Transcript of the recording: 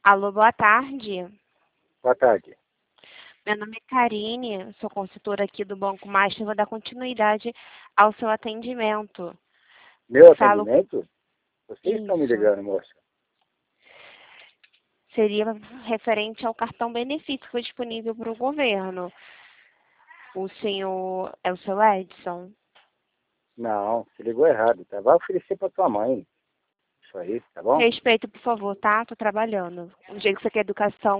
Alô, boa tarde. Boa tarde. Meu nome é Karine, sou consultora aqui do Banco Master, vou dar continuidade ao seu atendimento. Meu Falo atendimento? Vocês estão me isso. ligando, moça. Seria referente ao cartão benefício que foi disponível para o governo. O senhor é o seu Edson? Não, você ligou errado, tá? Vai oferecer pra tua mãe. Isso aí, tá bom? Respeito, por favor, tá? Tô trabalhando. O jeito que você quer educação